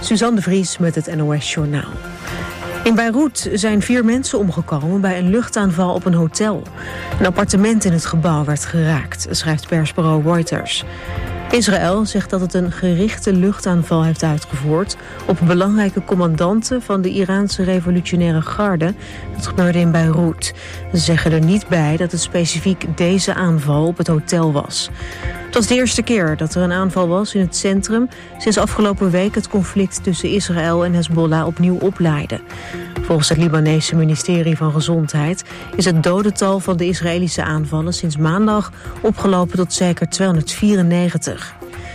Suzanne de Vries met het NOS-journaal. In Beirut zijn 4 mensen omgekomen bij een luchtaanval op een hotel. Een appartement in het gebouw werd geraakt, schrijft persbureau Reuters. Israël zegt dat het een gerichte luchtaanval heeft uitgevoerd op belangrijke commandanten van de Iraanse revolutionaire garde. Dat gebeurde in Beirut. Ze zeggen er niet bij dat het specifiek deze aanval op het hotel was. Het was de eerste keer dat er een aanval was in het centrum sinds afgelopen week het conflict tussen Israël en Hezbollah opnieuw oplaaide. Volgens het Libanese ministerie van Gezondheid is het dodental van de Israëlische aanvallen sinds maandag opgelopen tot zeker 294.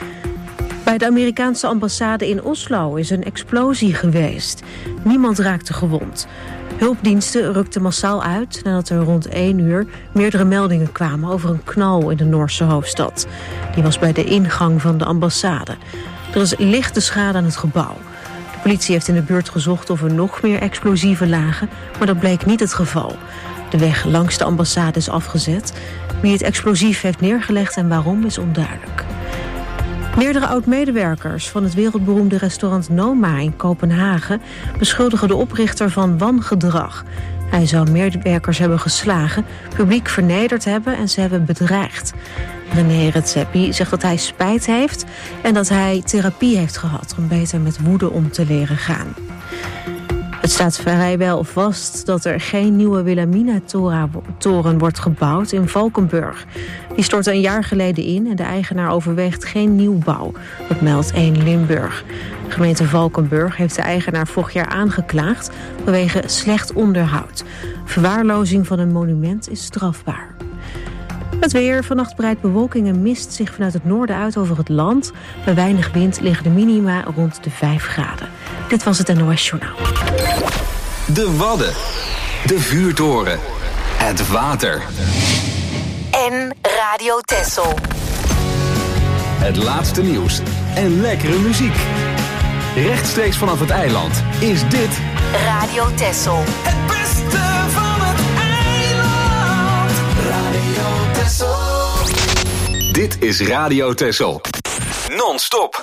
Bij de Amerikaanse ambassade in Oslo is een explosie geweest. Niemand raakte gewond. Hulpdiensten rukten massaal uit nadat er rond 1 uur meerdere meldingen kwamen over een knal in de Noorse hoofdstad. Die was bij de ingang van de ambassade. Er is lichte schade aan het gebouw. De politie heeft in de buurt gezocht of er nog meer explosieven lagen, maar dat bleek niet het geval. De weg langs de ambassade is afgezet. Wie het explosief heeft neergelegd en waarom is onduidelijk. Meerdere oud-medewerkers van het wereldberoemde restaurant Noma in Kopenhagen beschuldigen de oprichter van wangedrag. Hij zou medewerkers hebben geslagen, publiek vernederd hebben en ze hebben bedreigd. René Redzepi zegt dat hij spijt heeft en dat hij therapie heeft gehad om beter met woede om te leren gaan. Het staat vrijwel vast dat er geen nieuwe Wilhelmina-toren wordt gebouwd in Valkenburg. Die stortte een jaar geleden in en de eigenaar overweegt geen nieuwbouw. Dat meldt 1 Limburg. De gemeente Valkenburg heeft de eigenaar vorig jaar aangeklaagd vanwege slecht onderhoud. Verwaarlozing van een monument is strafbaar. Het weer. Vannacht breidt bewolking en mist zich vanuit het noorden uit over het land. Bij weinig wind liggen de minima rond de 5 graden. Dit was het NOS Journaal. De Wadden. De vuurtoren. Het water. En Radio Texel. Het laatste nieuws en lekkere muziek. Rechtstreeks vanaf het eiland is dit Radio Texel. Het beste van het eiland. Radio Texel. Dit is Radio Texel. Non-stop.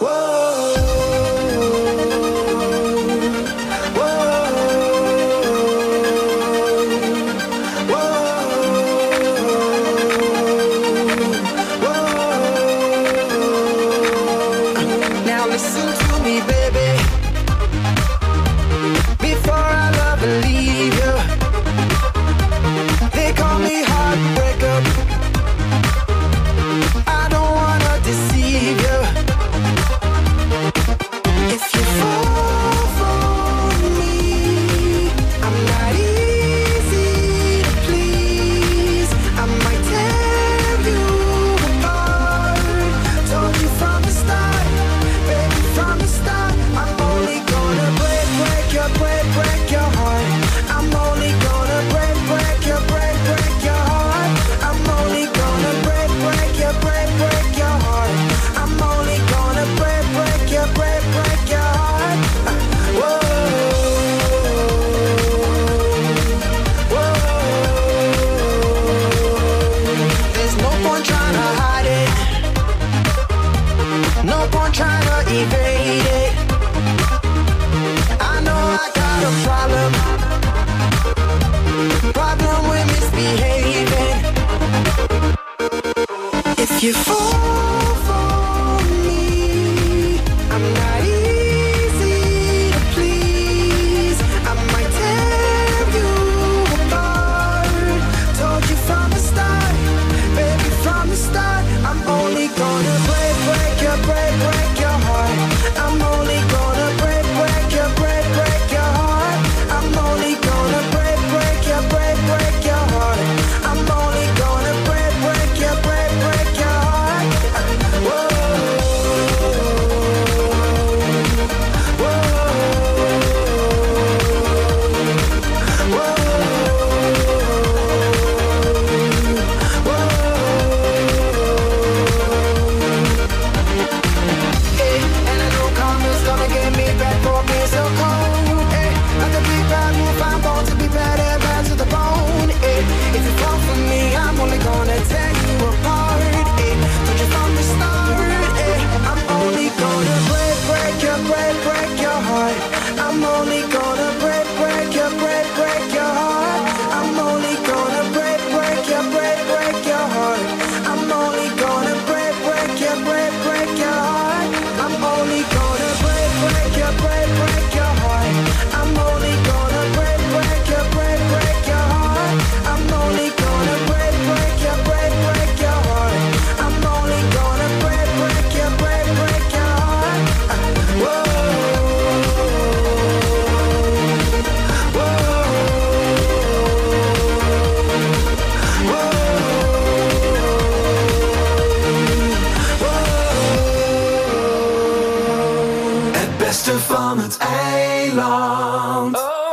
van het eiland.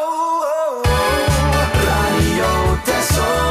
Radio Texel.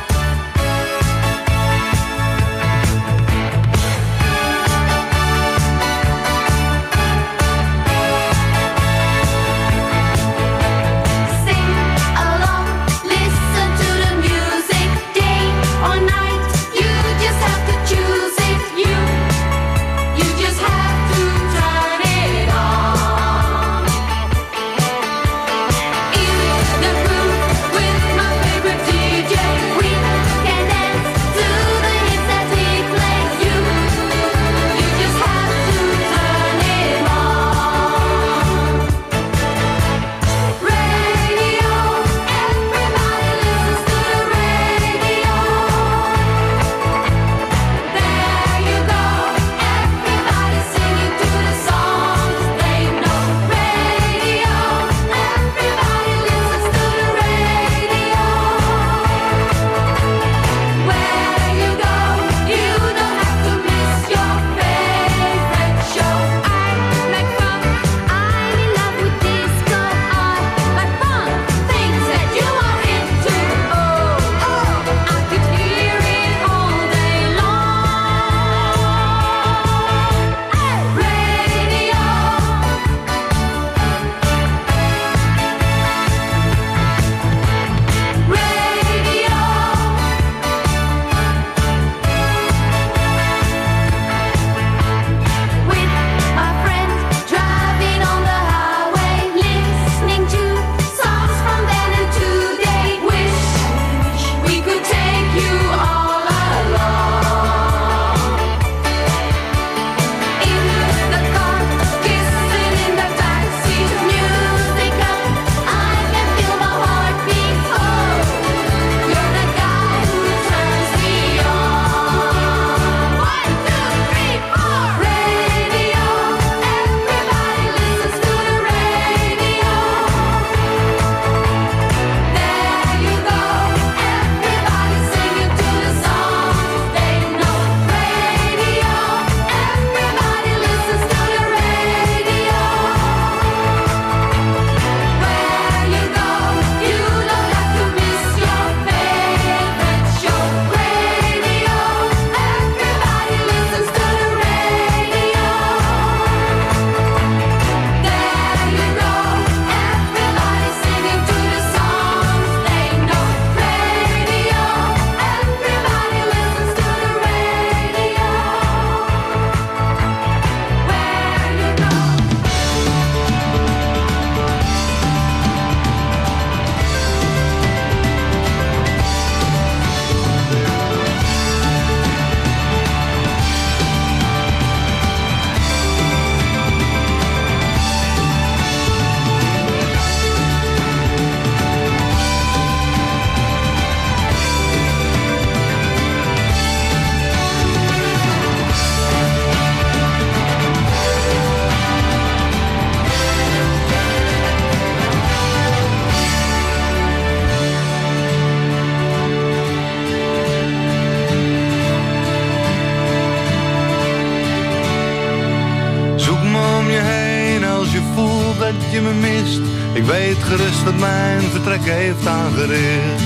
je me mist. Ik weet gerust dat mijn vertrek heeft aangericht.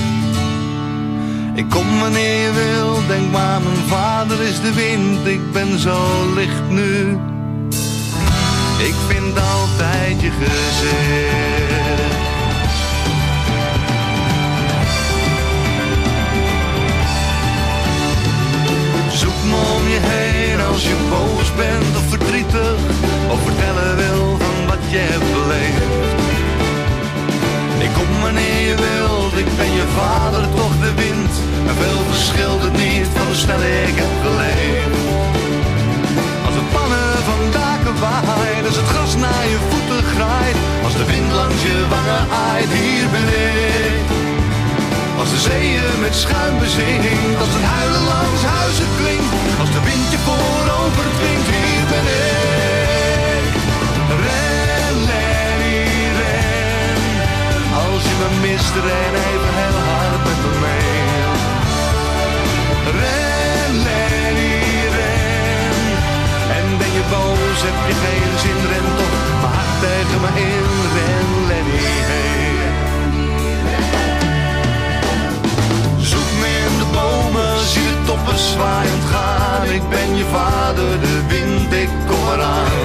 Ik kom wanneer je wil, denk maar mijn vader is de wind. Ik ben zo licht nu, ik vind altijd je gezicht. Zoek me om je heen als je boos bent of verdrietig, of vertellen wil van wat je hebt beleefd. Ik kom wanneer je wilt, ik ben je vader, toch de wind. En veel verschilt het niet van hoe snel ik heb geleefd. Als de pannen van daken waaien, als het gras naar je voeten graait, als de wind langs je wangen aait, hier ben ik. Als de zeeën met schuim bezinkt, als het huilen langs huizen klinkt, als de wind je voorover dwingt, hier ben ik. Ren, Lenny, ren. Als je me mist, ren even heel hard met me mee. Ren, Lenny, ren. En ben je boos, heb je geen zin, ren toch maar hard tegen in, ren Lenny, hey. Zoek me in de bomen, zie de toppen zwaaiend gaan. Ik ben je vader, de wind, ik kom eraan.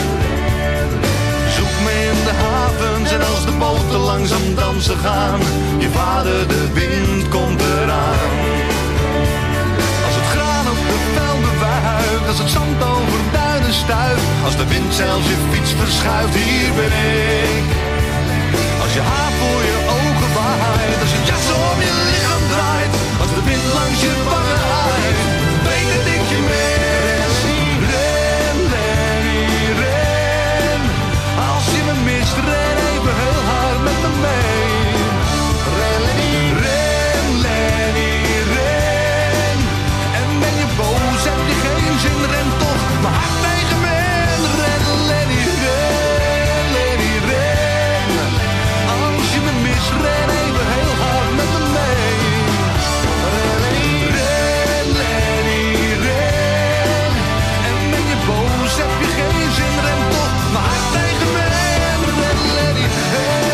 Zoek me in de havens en als de boten langzaam dansen gaan. Je vader, de wind, komt eraan. Als het graan op de velden wuift, als het zand over duinen stuift, als de wind zelfs je fiets verschuift, hier ben ik. Als je haar voor je ogen waait, als je jas om je lichaam draait, als de wind langs je wangen waait, weet dat ik je mee. Ren, Lenny, ren. Als je me mist, ren even heel hard met me mee. Ren, Lenny, ren, Lenny, ren. En ben je boos, heb je geen zin, ren toch mijn hart tegen me in. Ren, Lenny, ren, Lenny, ren. Als je me mist, ren even heel hard met me mee. Ren, Lenny, ren, Lenny, ren. En ben je boos, heb je geen zin, ren toch mijn hart tegen me in. Ren, Lenny, hey.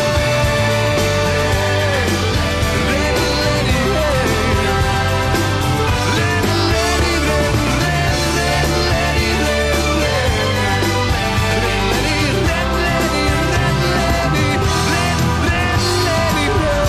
Ren, Lenny, hey. Ren, Lenny, ren, ren, ren, Lenny, ren, ren. Ren, Lenny, ren, Lenny, ren, Lenny, ren, ren, Lenny, ren.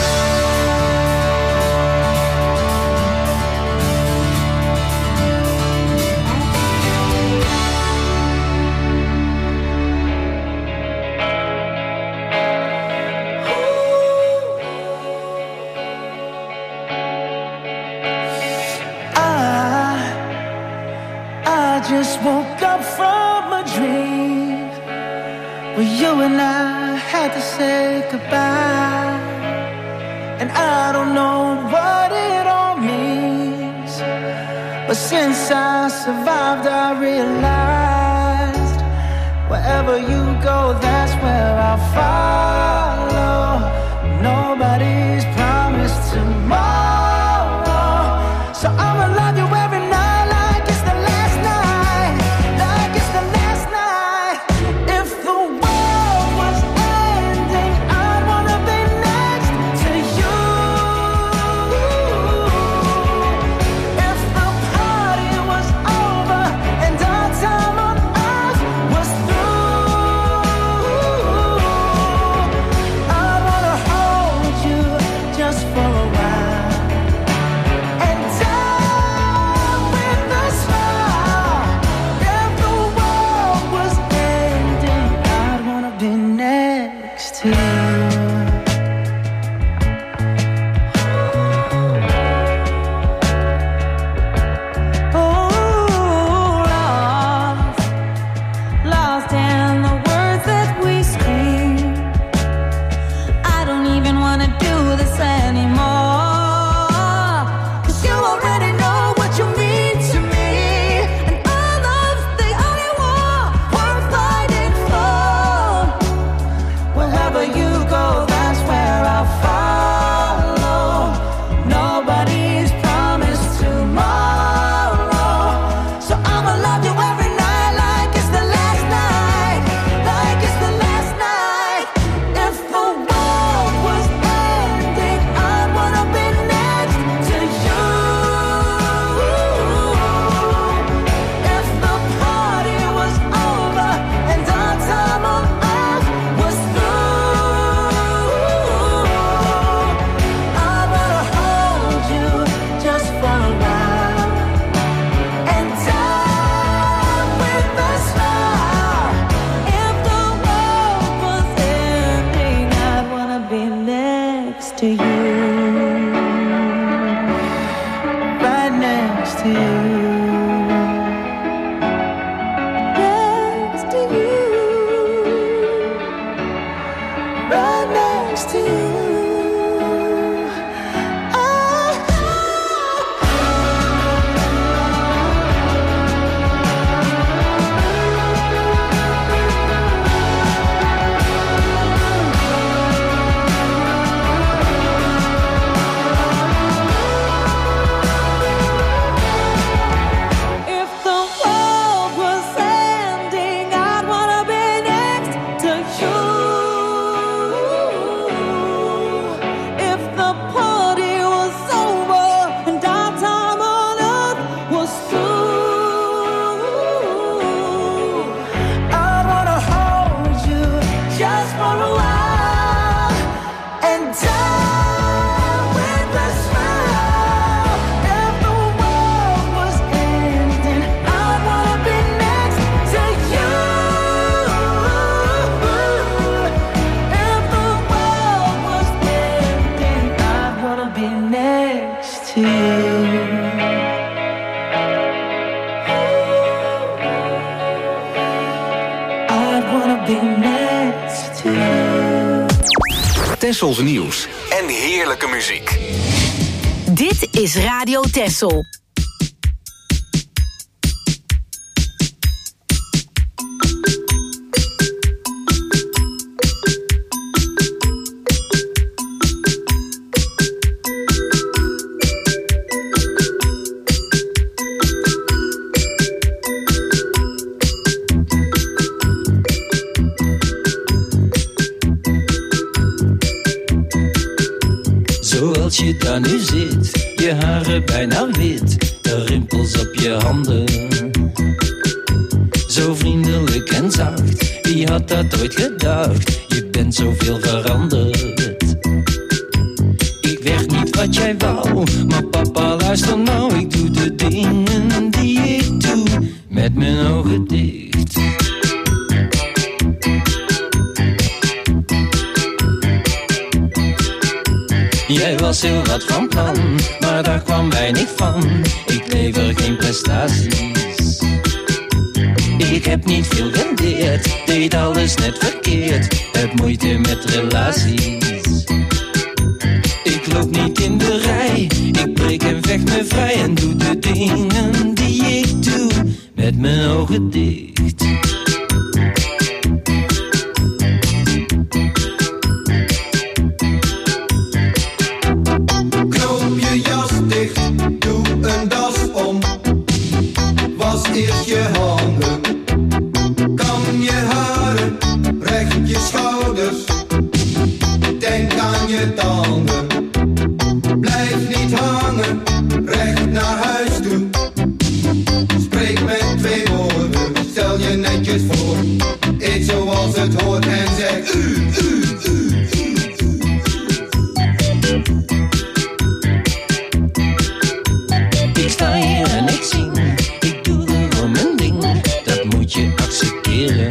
I just woke up from a dream where you and I had to say goodbye. And I don't know what it all means, but since I survived I realized wherever you go, that's where I'll follow. Nobody's promised tomorrow, so I'ma love you every night like it's the last night, like it's the last night. If the world was ending, I'd wanna be next to you. If the party was over and our time on earth was through, I wanna hold you just for a while and die with a smile. If the world was ending, I'd wanna be next to you. Lost in the words that we scream. I don't even wanna do this anymore, 'cause you already know what you mean to me, and our love's the only war worth fighting for. Wherever you go, that's where I'll follow. Nobody's promised tomorrow, so I'ma love you every night like it's the last night, like it's the last night. If the world was ending, I'd wanna be next to you. If the party was over and our time on earth was through, I wanna hold you just for a while and die with a smile. If the world was ending, I'd wanna be next to you, right next to you, next to you, right next to you. If the world was ending, I'd wanna be next to you. for a while and die with a smile. If the world was ending, I'd wanna be next to you. If the world was ending, I'd wanna be next to you. Tessels nieuws en heerlijke muziek. Dit is Radio Tessel. Zoals je daar nu zit, je haren bijna wit, de rimpels op je handen. Zo vriendelijk en zacht, wie had dat ooit gedacht? Je bent zoveel veranderd. Ik werd niet wat jij wou, maar papa luister nou. Ik doe de dingen die ik doe, met mijn ogen dicht. Jij was heel wat van plan, maar daar kwam weinig van. Ik lever geen prestaties. Ik heb niet veel geleerd, deed alles net verkeerd. Heb moeite met relaties. Ik loop niet in de rij, ik breek en vecht me vrij. En doe de dingen die ik doe, met mijn ogen dicht. Doe een das om, was eerst je handen, kam je haren, recht je schouders, denk aan je tanden, blijf niet hangen, recht naar huis toe, spreek met 2 woorden, stel je netjes voor, eet zoals het hoort en zeg Ik sta hier en ik zing, ik doe gewoon mijn ding, dat moet je accepteren.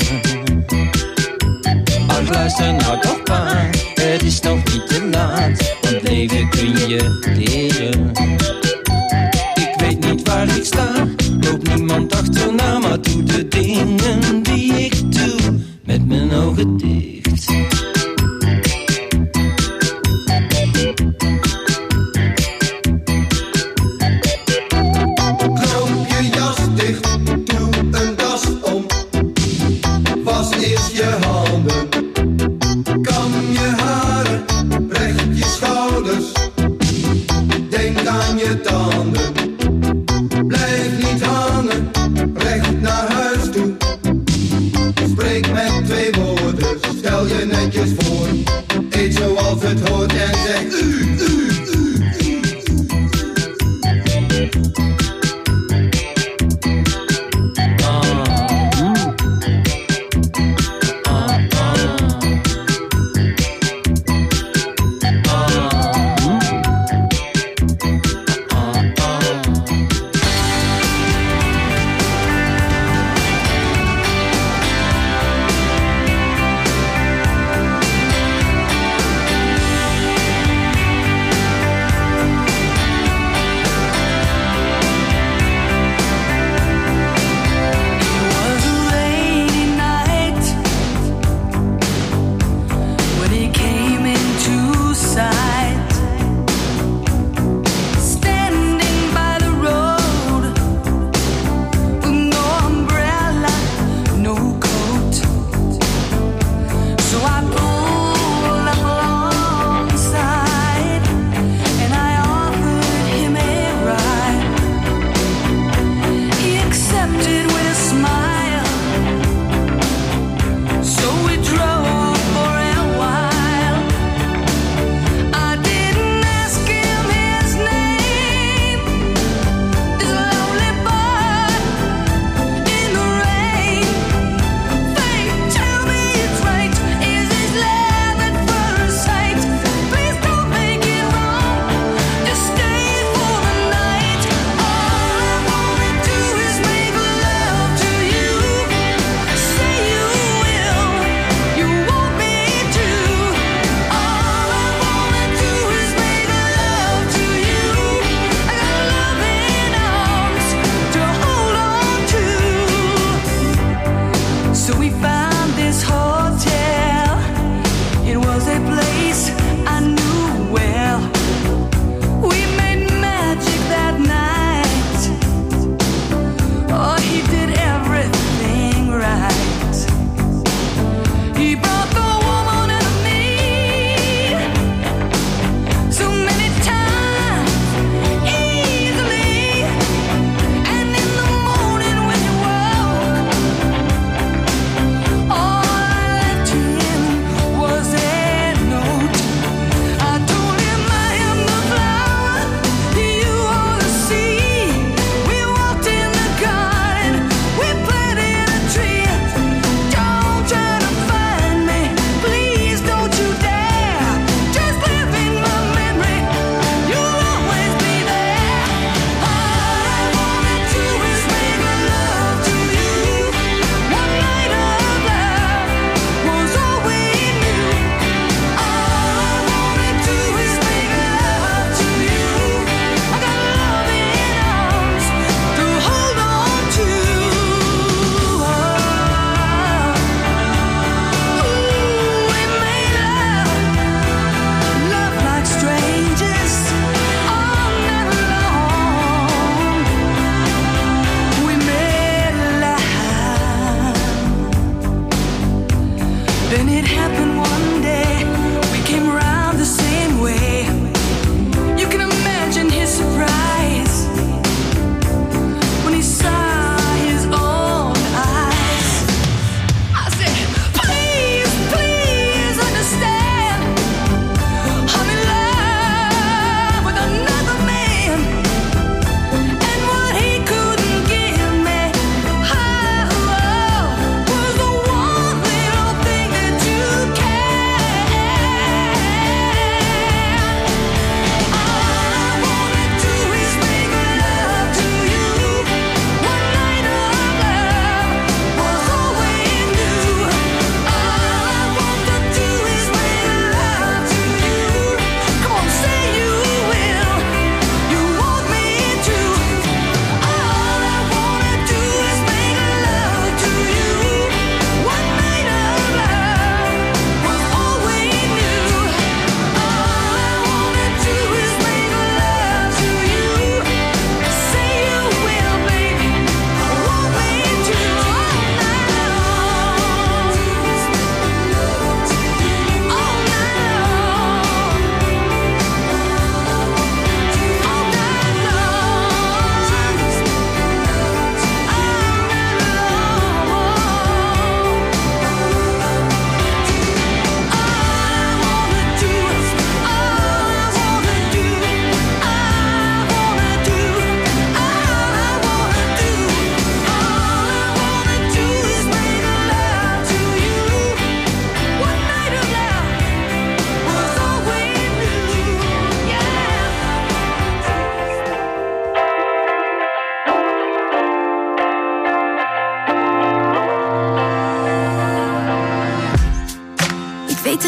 Ach luister nou toch pa, het is nog niet te laat, want leven kun je leren. Ik weet niet waar ik sta, loop niemand achterna, maar doe de dingen die ik doe, met mijn ogen dicht.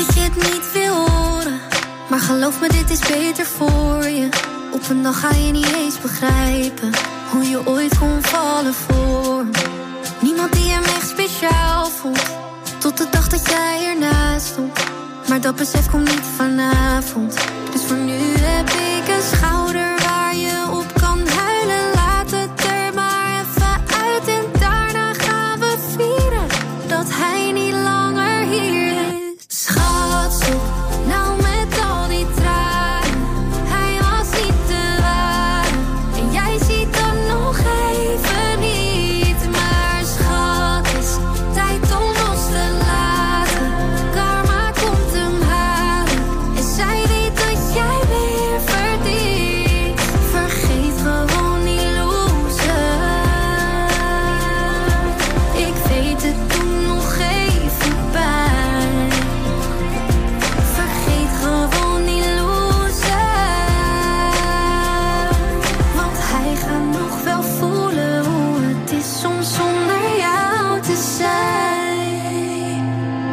dat je het niet wil horen, maar geloof me, dit is beter voor je. Op een dag ga je niet eens begrijpen hoe je ooit kon vallen voor me. Niemand die hem echt speciaal vond, tot de dag dat jij ernaast stond. Maar dat besef komt niet vanavond. Dus voor nu heb ik een schouder waar je op kan huilen. Laat het er maar even uit en daarna gaan we vieren dat hij niet langer hier is. Schat, stop nou met al die tranen. Hij was niet te ware en jij ziet dan nog even niet. Maar schat, is tijd om los te laten. Karma komt hem halen en zij weet dat jij weer verdient. Vergeet gewoon die loser. Ik weet het toen nog even pijn. Vergeet gewoon die loser. Want hij gaat nog wel voelen hoe het is soms zonder jou te zijn.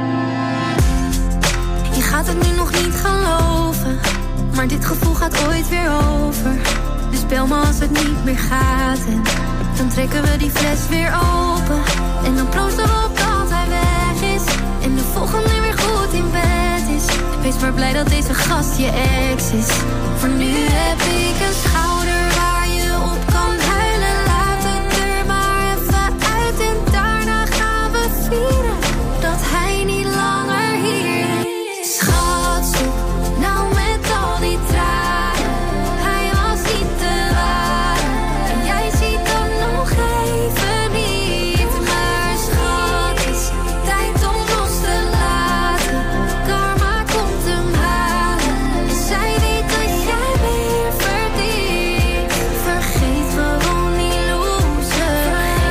Je gaat het nu nog niet geloven, maar dit gevoel gaat ooit weer over. Dus bel me als het niet meer gaat en dan trekken we die fles weer open. En dan proosten we op dat hij weg is en de volgende weer goed in bed is. Wees maar blij dat deze gast je ex is. Voor nu heb ik een schouder waar je op kan huilen. Laat het er maar even uit en daarna gaan we vieren dat hij niet langer hier is. Schat, stop nou met al die tranen. Hij was niet te ware en jij ziet dan nog even niet. Maar schat, is tijd om los te laten. Karma komt hem halen en zij weet dat jij weer verdient. Vergeet gewoon die loser.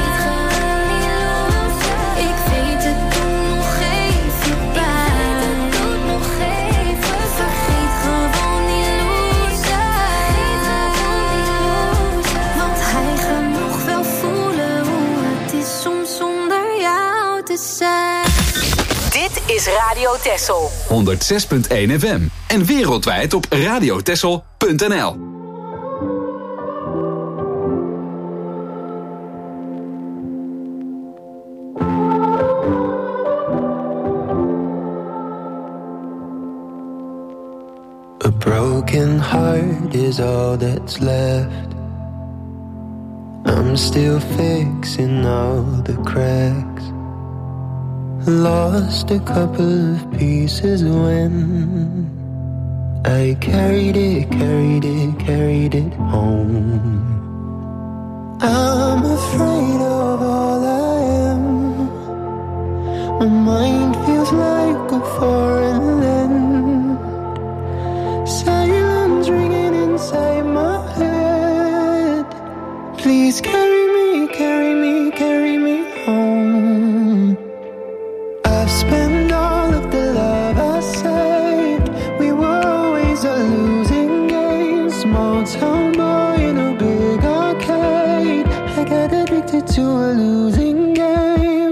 Ik weet het toen nog even pijn. Vergeet gewoon die loser. Want hij gaat nog wel voelen hoe het is soms zonder jou te zijn. Dit is Radio Texel. 106.1 FM. En wereldwijd op radiotexel.nl. A broken heart is all that's left. I'm still fixing all the cracks. Lost a couple of pieces when I carried it home. I'm afraid of all I am. My mind feels like a foreign land. Silence ringing inside my head. Please carry me, carry me, carry me home. I've spent all of the love I saved. We were always a losing game. Small town boy in a big arcade. I got addicted to a losing game.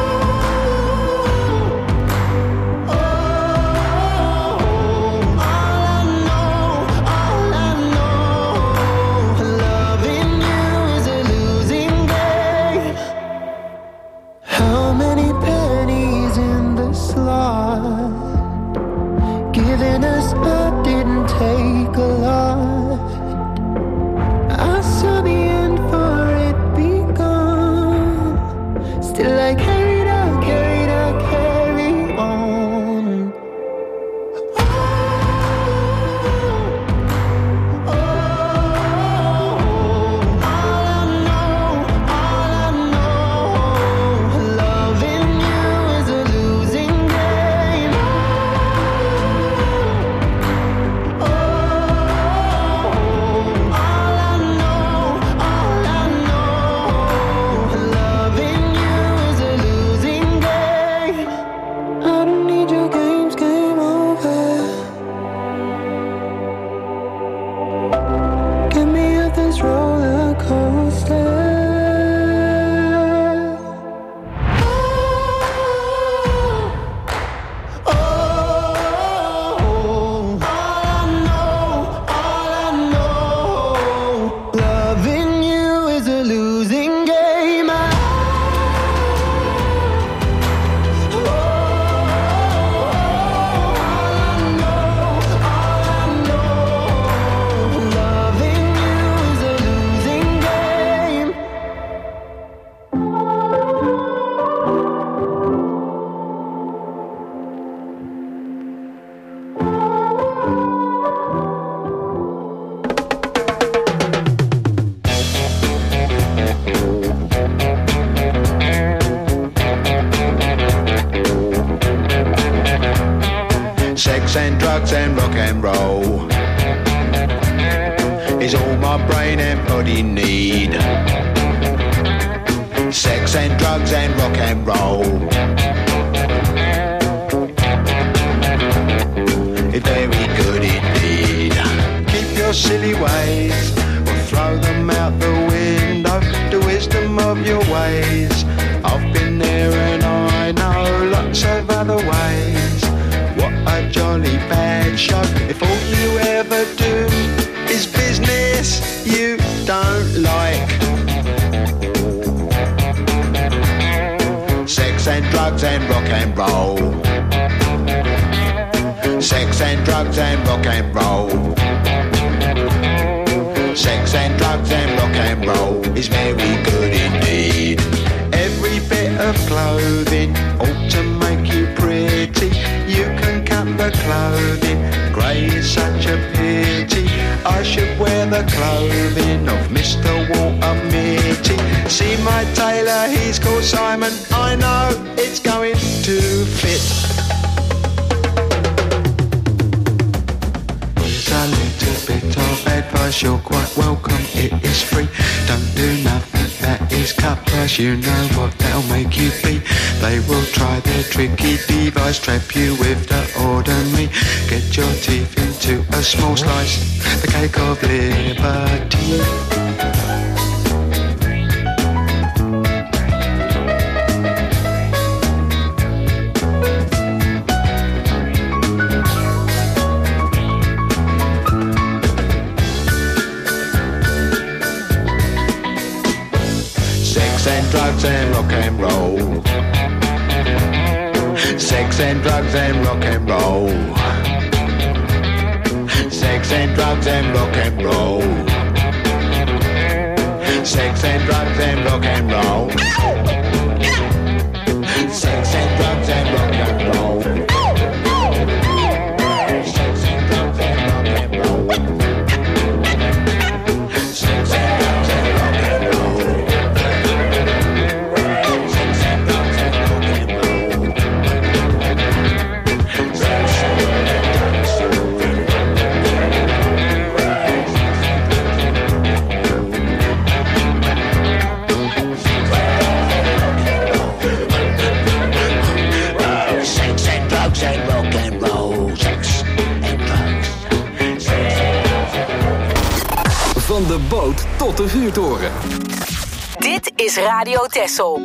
Giving us up didn't take a lot. I saw the end for it begun. Sex and drugs and rock and roll is all my brain and body need. Sex and drugs and rock and roll, it's very good indeed. Keep your silly ways or throw them out the window. The wisdom of your ways, I've been there and I know lots of other ways. What a jolly bad show if all you ever do is business you don't like. Sex and drugs and rock and roll. Sex and drugs and rock and roll. Sex and drugs and rock and roll is very good indeed. Every bit of clothing ought to make you pretty. You can cut the clothing, grey is such a pity. I should wear the clothing of Mr. Walter Mitty. See my tailor, he's called Simon. I know it's going to fit. Here's a little bit of advice, you're quite welcome, it is free. Don't do nothing that is cut price, you know what they'll make you be. They will try their tricky device, trap you with the ordinary. Get your teeth into a small slice, the cake of liberty. Drugs and rock and roll. Sex and drugs and rock and roll. Sex and drugs and rock and roll. Sex and drugs and rock and roll. Sex and drugs and rock and roll. Sex and drugs and rock and roll. Sex and drugs and rock and roll. Van de boot tot de vuurtoren. Dit is Radio Texel.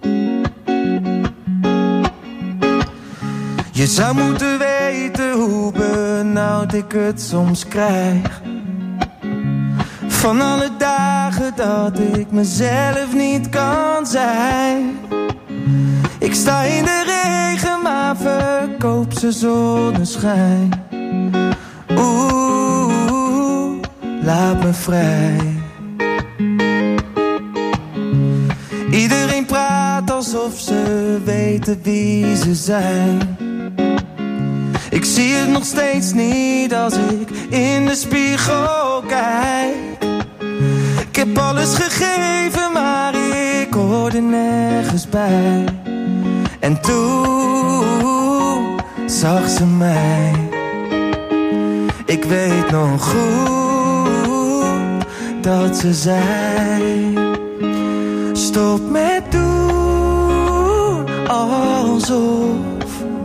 Je zou moeten weten hoe benauwd ik het soms krijg. Van alle dagen dat ik mezelf niet kan zijn. Ik sta in de regen, maar verkoop ze zonneschijn. Oeh, laat me vrij. Iedereen praat alsof ze weten wie ze zijn. Ik zie het nog steeds niet als ik in de spiegel kijk. Ik heb alles gegeven, maar ik hoorde nergens bij. En toen zag ze mij. Ik weet nog goed dat ze zei: stop met doen alsof.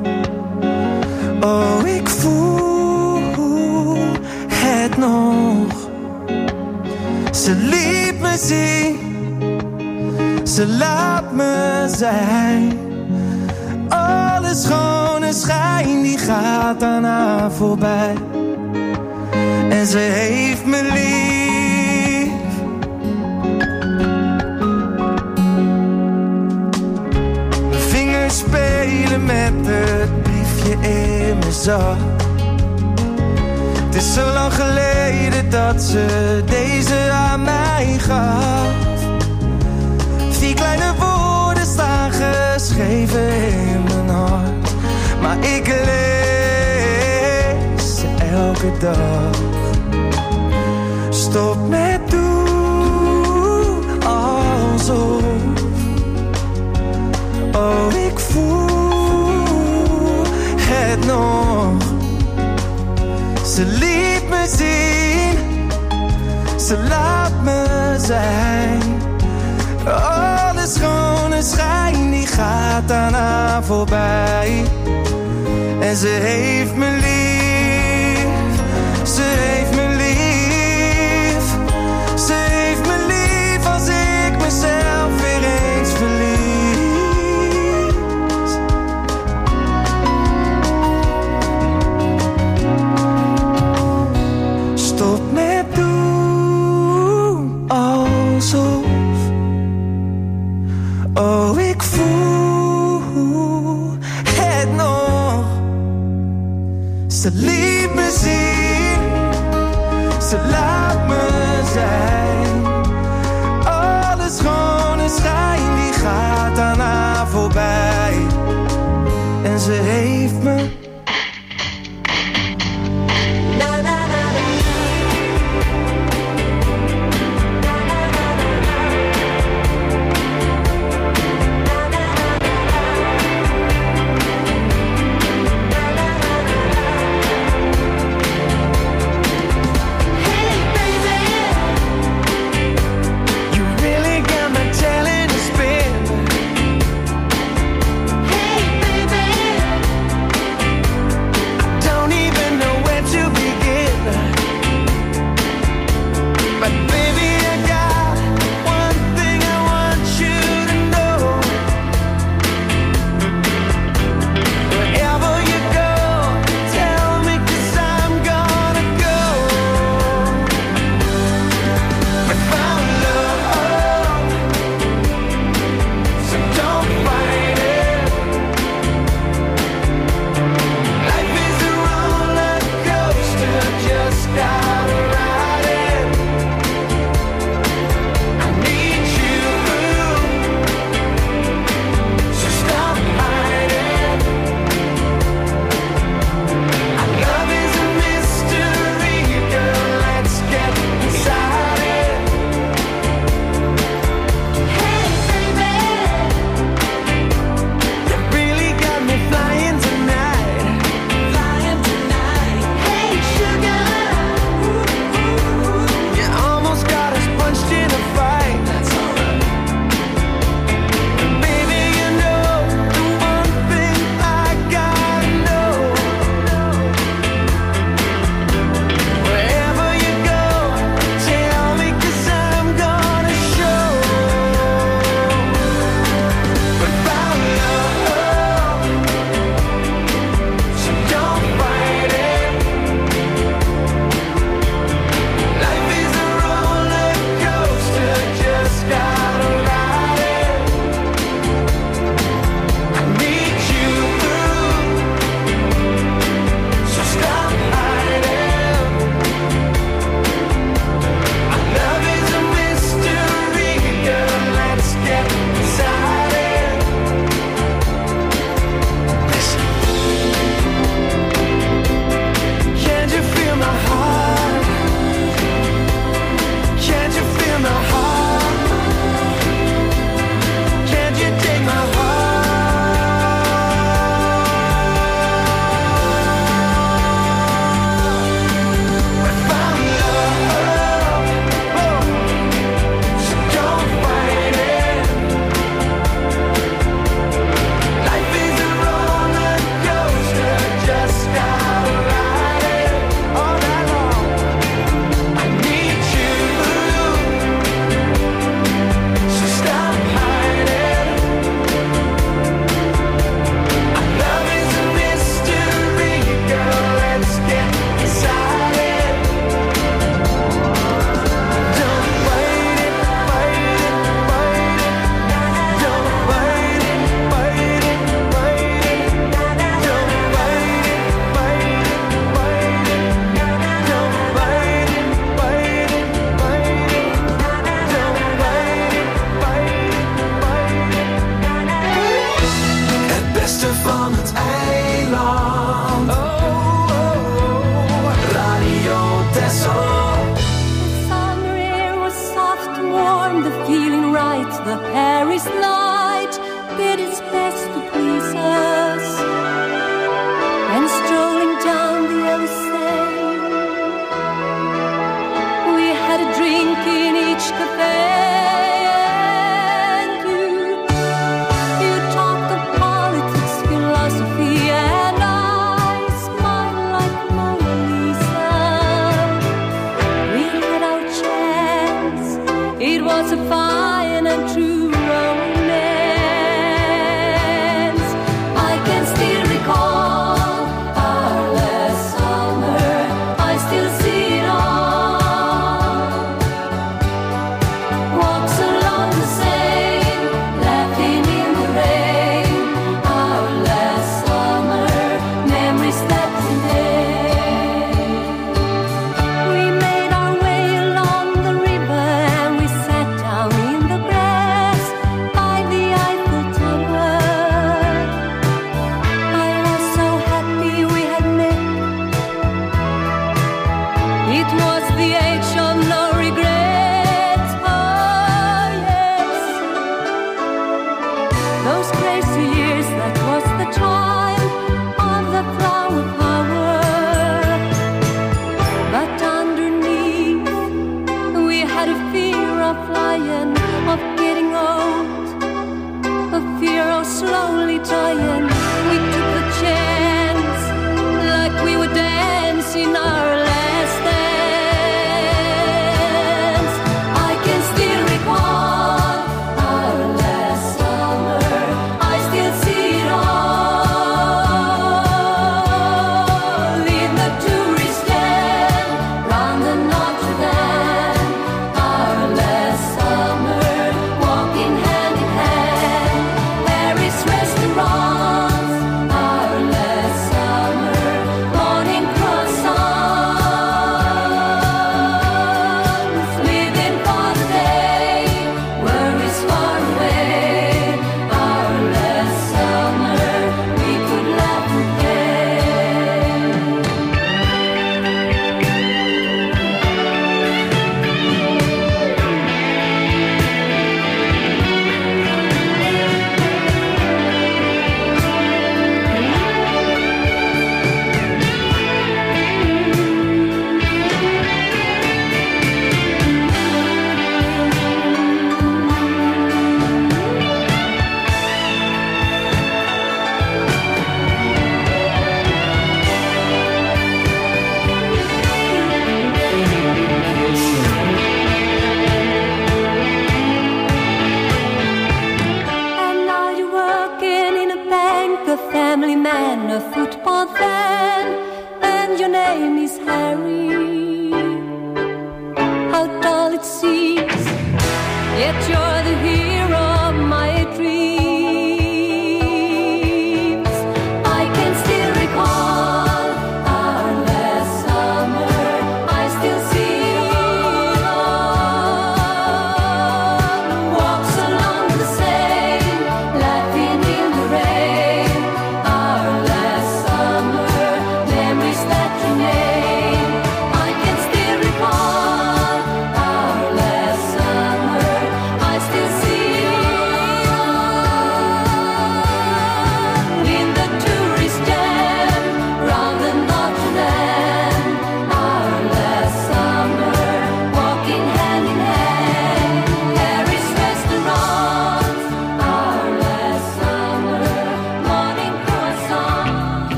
Oh, ik voel het nog. Ze liet me zien, ze laat me zijn. Alle schone schijn die gaat aan haar voorbij. En ze heeft me lief. Mijn vingers spelen met het briefje in mijn zak. Het is zo lang geleden dat ze deze aan mij gaf. 4 kleine woorden staan geschreven in mijn hart, maar ik lees ze elke dag. Stop met doen alsof. Oh, ik voel het nog. Ze liet me zien, ze laat me zijn. Alle schone schijn die gaat daarna voorbij. En ze heeft me lief, ze heeft me lief. Ze heeft me lief als ik mezelf weer eens verlies. Stop met doen alsof. Oh, ik voel het nog. Ze liet me zien, ze laat me zijn. Alle schone schijn die gaat daarna voorbij. En ze heeft me.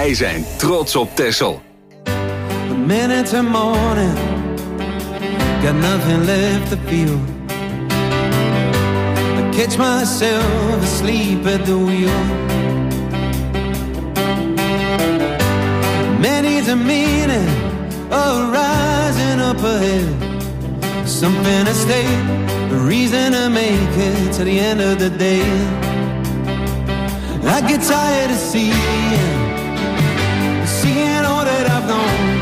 Wij zijn trots op Texel. A minute to morning, got nothing left to feel. I catch myself asleep at the wheel. Many's a meaning of rising up ahead. Something to stay, a reason to make it to the end of the day. I get tired of seeing all that I've known.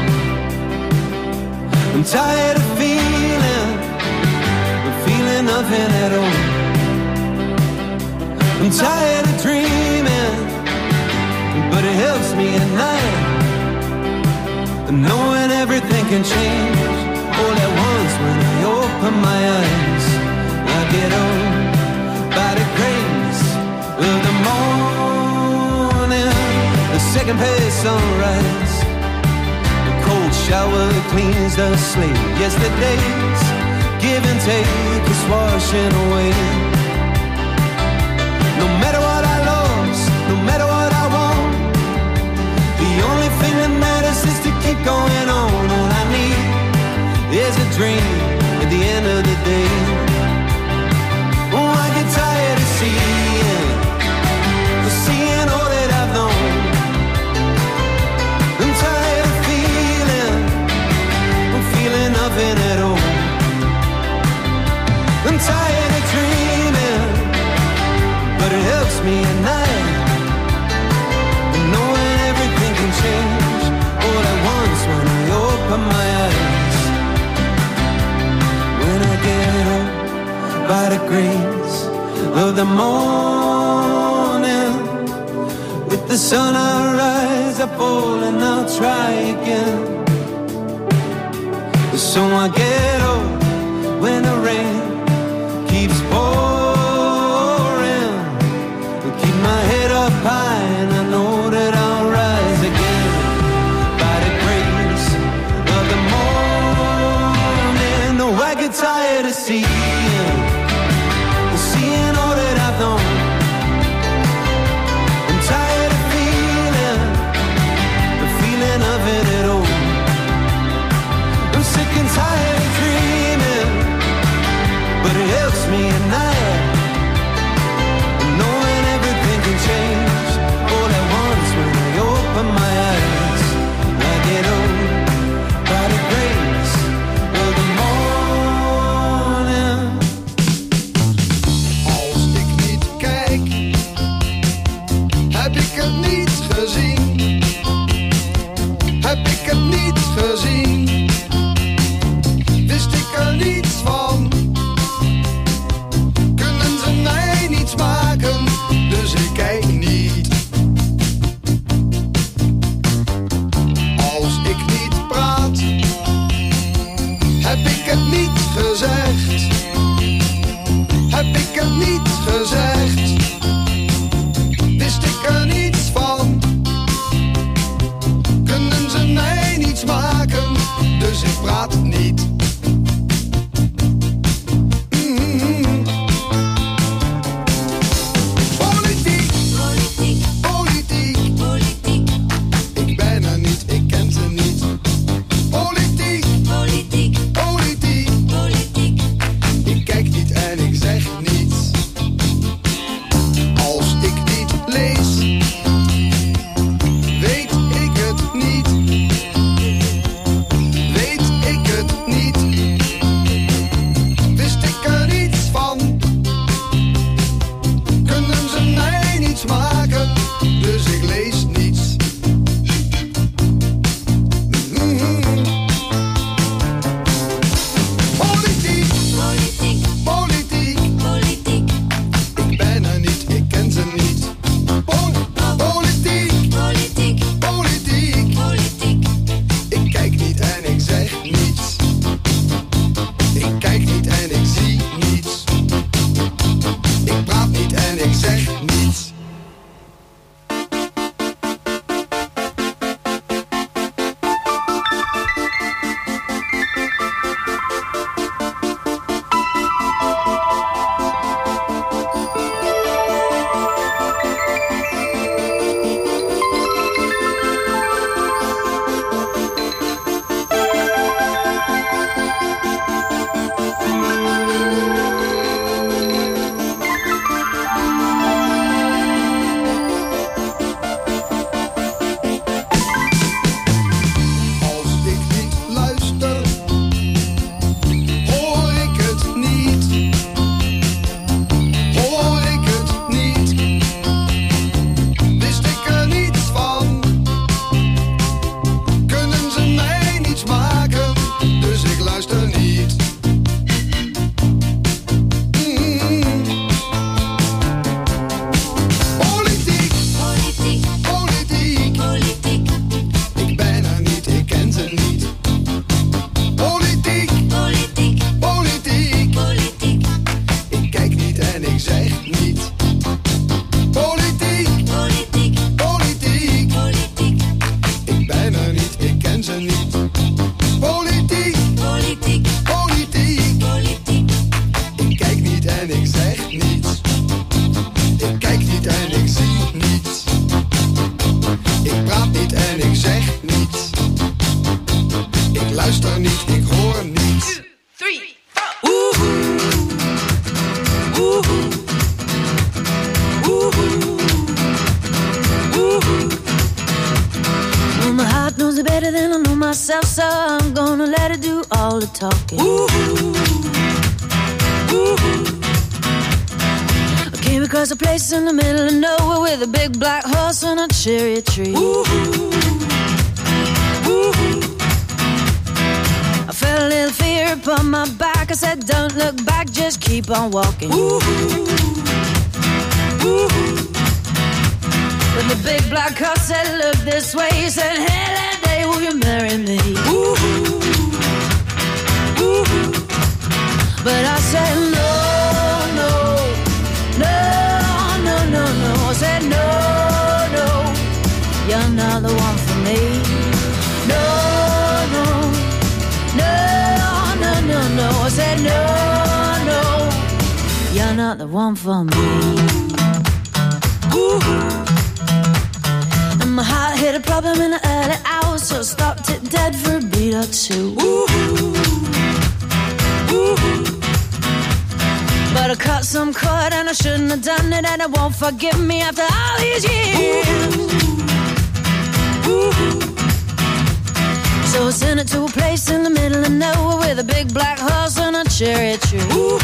I'm tired of feeling nothing at all. I'm tired of dreaming, but it helps me at night, knowing everything can change all at once when I open my eyes. I get old by the grace of the morning, the second page sunrise, the cold shower cleans the slate. Yesterday's give and take is washing away. No matter what I lost, no matter what I want, the only thing that matters is to keep going on. All I need is a dream at the end of the day. Oh, I get tired of seeing all that I've known. I'm tired of feeling nothing at all. I'm tired of dreaming, but it helps me at night, knowing everything can change all at once when I open my eyes. When I get up by the grace of the morning, with the sun I rise, I fall and I'll try again. So I get up when the rain keeps pouring, keep my head up high and I know that I'll rise again. By the grace of the morning, no, I get tired of seeing all that I've known. I'm tired of feeling nothing at all. I'm sick and tired of dreaming, but it helps me at night, knowing everything can change all at once when I open my eyes. I get old by the grace of the morning. Als ik niet kijk, heb ik het niet gezien. Heb ik het niet gezien. Wist ik er niets van. Kunnen ze mij niets maken, dus ik kijk niet. Als ik niet praat, heb ik het niet gezegd. Heb ik het niet gezegd. Wist ik er niets van. Kunnen ze mij niets maken, dus ik praat niet. Politiek, politiek, politiek, politiek. Ik ben er niet, ik ken ze niet. Politiek, politiek, politiek, politiek. Ik kijk niet en ik zeg niets. Als ik niet lees, weet ik het niet. Weet ik het niet. niet, ik hoor niets. 2, 3, 4. Ooh. Ooh. Ooh. Ooh. Well, my heart knows it better than I know myself, so I'm gonna let it do all the talking. Ooh. Ooh. I came across a place in the middle of nowhere with a big black horse and a cherry tree. Ooh. Ooh. I felt a little fear upon my back. I said, don't look back, just keep on walking. Ooh. Ooh. But the big black horse said, look this way. He said, hey, that day, will you marry me? Ooh. Ooh. But I said, no, no, no, no, no, no. I said, no, no, you're not the one for me. No, no, no, no, no, no. I said, no, no, you're not the one for me. Ooh. And my heart hit a problem in the early hours, so I stopped it dead for a beat or two. Ooh. Ooh. But I cut some cord and I shouldn't have done it, and it won't forgive me after all these years. Ooh. So I sent it to a place in the middle of nowhere with a big black horse and a cherry tree. Ooh.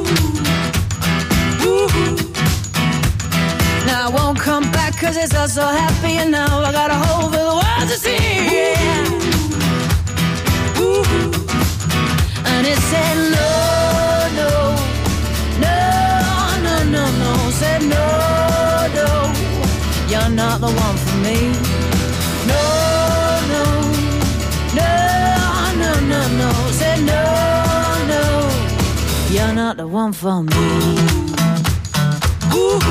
Ooh. Now I won't come back cause it's all so happy, and now I got a hole for the world to see. Yeah. Ooh. And it said no, no, no, no, no, no. Said no, no, you're not the one for me. No, no, no, no, no, no. Said no, no, you're not the one for me. Ooh.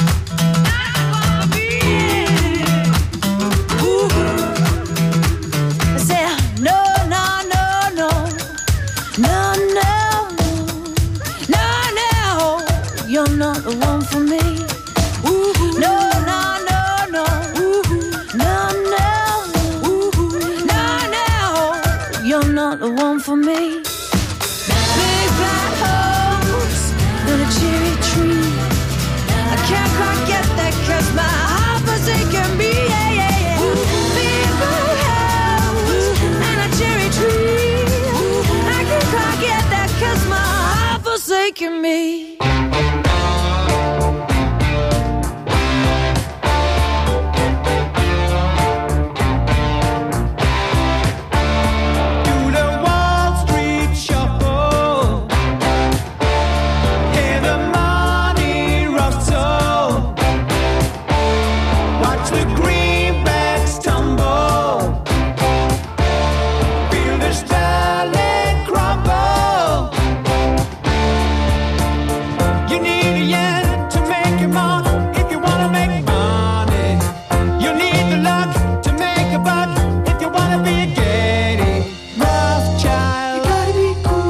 You're not the one for me. Ooh. No, no, no, no. Ooh. No, no. Ooh. No, no. You're not the one for me. Big black horse and a cherry tree. I can't quite get that cause my heart forsaken me. Yeah, yeah, yeah. Big black horse and a cherry tree. I can't quite get that cause my heart forsaken me.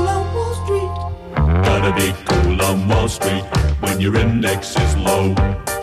Your index is low.